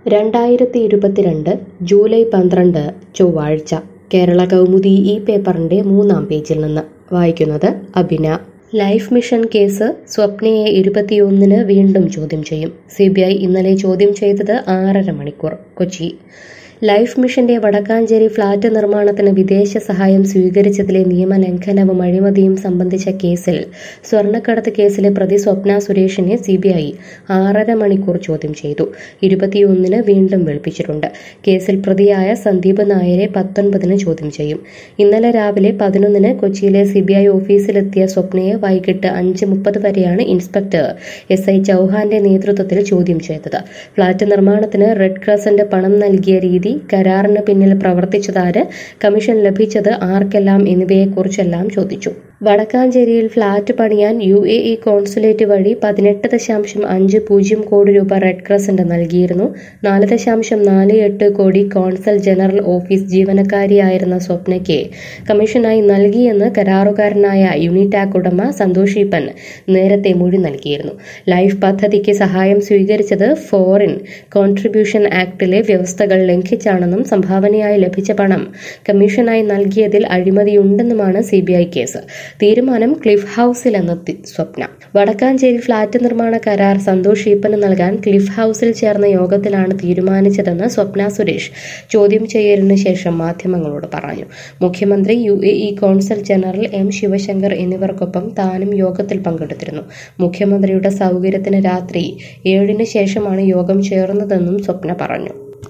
2022 July 12 ചൊവ്വാഴ്ച കേരള കൗമുദി ഈ പേപ്പറിന്റെ 3-ാം പേജിൽ നിന്ന് വായിക്കുന്നത് അഭിന. ലൈഫ് മിഷൻ കേസ് സ്വപ്നയെ 21-ന് വീണ്ടും ചോദ്യം ചെയ്യും. CBI ഇന്നലെ ചോദ്യം ചെയ്തത് 6.5 മണിക്കൂർ. കൊച്ചി ലൈഫ് മിഷന്റെ വടക്കാഞ്ചേരി ഫ്ളാറ്റ് നിർമ്മാണത്തിന് വിദേശ സഹായം സ്വീകരിച്ചതിലെ നിയമലംഘനവും അഴിമതിയും സംബന്ധിച്ച കേസിൽ സ്വർണ്ണക്കടത്ത് കേസിലെ പ്രതി സ്വപ്ന സുരേഷിനെ CBI 6.5 മണിക്കൂർ ചോദ്യം ചെയ്തു. 21-ന് വീണ്ടും വിളിപ്പിച്ചിട്ടുണ്ട്. കേസിൽ പ്രതിയായ സന്ദീപ് നായരെ 19-ന് ചോദ്യം ചെയ്യും. ഇന്നലെ രാവിലെ 11-ന് കൊച്ചിയിലെ CBI ഓഫീസിലെത്തിയ സ്വപ്നയെ വൈകിട്ട് 5:30 വരെയാണ് ഇൻസ്പെക്ടർ SI ചൌഹാന്റെ നേതൃത്വത്തിൽ ചോദ്യം ചെയ്തത്. ഫ്ളാറ്റ് നിർമ്മാണത്തിന് റെഡ് ക്രസന്റ് പണം നൽകിയ രീതി, കരാറിന് പിന്നിൽ പ്രവർത്തിച്ചതാര്, കമ്മീഷൻ ലഭിച്ചത് ആർക്കെല്ലാം എന്നിവയെക്കുറിച്ചെല്ലാം ചോദിച്ചു. വടക്കാഞ്ചേരിയിൽ ഫ്ളാറ്റ് പണിയാൻ UAE കോൺസുലേറ്റ് വഴി 18.50 കോടി രൂപ റെഡ് ക്രസന്റ് നൽകിയിരുന്നു. 4.48 കോടി കോൺസൽ ജനറൽ ഓഫീസ് ജീവനക്കാരിയായിരുന്ന സ്വപ്നയ്ക്ക് കമ്മീഷനായി നൽകിയെന്ന് കരാറുകാരനായ യൂണിടാക് ഉടമ സന്തോഷ് ഈപ്പൻ നേരത്തെ മൊഴി നൽകിയിരുന്നു. ലൈഫ് പദ്ധതിക്ക് സഹായം സ്വീകരിച്ചത് ഫോറിൻ കോൺട്രിബ്യൂഷൻ ആക്ടിലെ വ്യവസ്ഥകൾ ലംഘിച്ചാണെന്നും സംഭാവനയായി ലഭിച്ച പണം കമ്മീഷനായി നൽകിയതിൽ അഴിമതിയുണ്ടെന്നുമാണ് CBI കേസ്. തീരുമാനം ക്ലിഫ് ഹൌസിലെന്ന് സ്വപ്ന. വടക്കാഞ്ചേരി ഫ്ളാറ്റ് നിർമ്മാണ കരാർ സന്തോഷ് ഈപ്പന് നൽകാൻ ക്ലിഫ് ഹൌസിൽ ചേർന്ന യോഗത്തിലാണ് തീരുമാനിച്ചതെന്ന് സ്വപ്ന സുരേഷ് ചോദ്യം ചെയ്യലിന് ശേഷം മാധ്യമങ്ങളോട് പറഞ്ഞു. മുഖ്യമന്ത്രി, UAE consul general M Sivasankar എന്നിവർക്കൊപ്പം താനും യോഗത്തിൽ പങ്കെടുത്തിരുന്നു. മുഖ്യമന്ത്രിയുടെ സൗകര്യത്തിന് രാത്രി 7-ന് ശേഷമാണ് യോഗം ചേർന്നതെന്നും സ്വപ്ന പറഞ്ഞു.